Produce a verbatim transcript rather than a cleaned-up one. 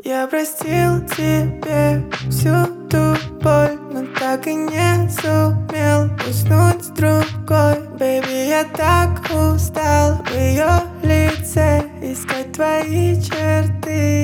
Я простил тебе всю ту боль, но так и не сумел уснуть с другой. Бэйби, я так устал в ее лице искать твои черты.